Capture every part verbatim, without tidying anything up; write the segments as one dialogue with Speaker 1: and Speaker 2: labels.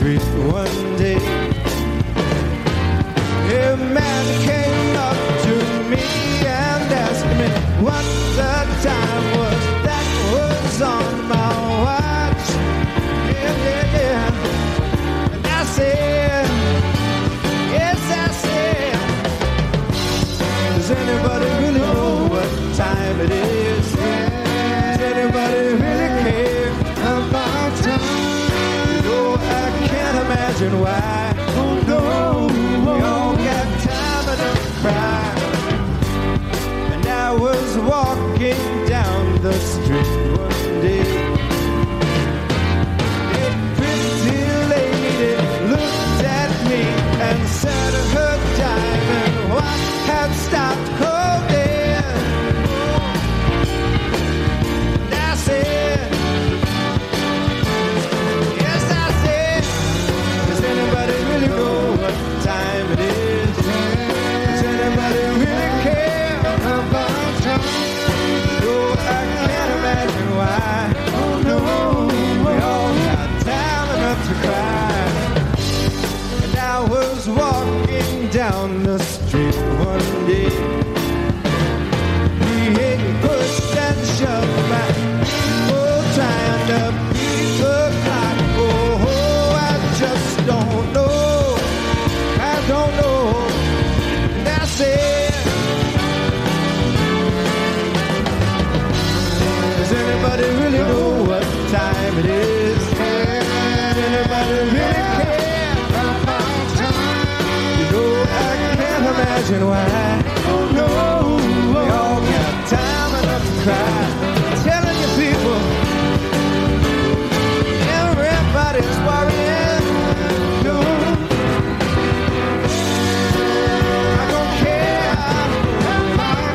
Speaker 1: street one day. A man came up to me and asked me what the time was that was on my watch. Yeah, yeah, yeah. And I said, yes, I said, does anybody really know what time it is? Does anybody really care about time? You know, I can't imagine why. Oh no, we all got time enough to cry. And I was walking down the street one day. A pretty lady looked at me and said her diamond watch had stopped cold dead. And I said, yes, I said, does anybody really know what time it is? Does anybody really care about time? No, I can't imagine why. Oh no, we all got time enough to cry. And I was walking down the street one day. We pushed and shoved back, oh, trying to beat the clock. Oh, oh, I just don't know. I don't know. And I said, does anybody really know what time it is? Does anybody really care about time? You know, I can't imagine why. Oh no, we all got time enough to cry. I'm telling you people, everybody's worrying. No, I don't care about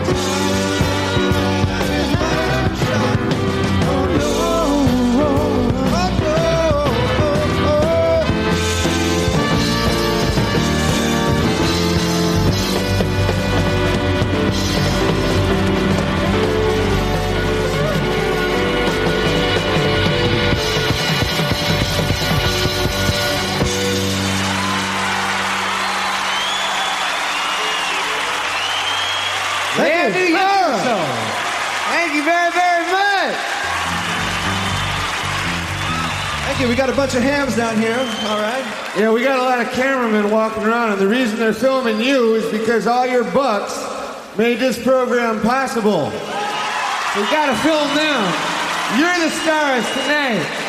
Speaker 1: time. Oh no, oh no, oh, oh.
Speaker 2: Thank you. Thank you very, very much.
Speaker 1: Thank you. We got a bunch of hams down here. All right.
Speaker 2: Yeah, we got a lot of cameramen walking around, and the reason they're filming you is because all your bucks made this program possible. We got to film them. You're the stars tonight.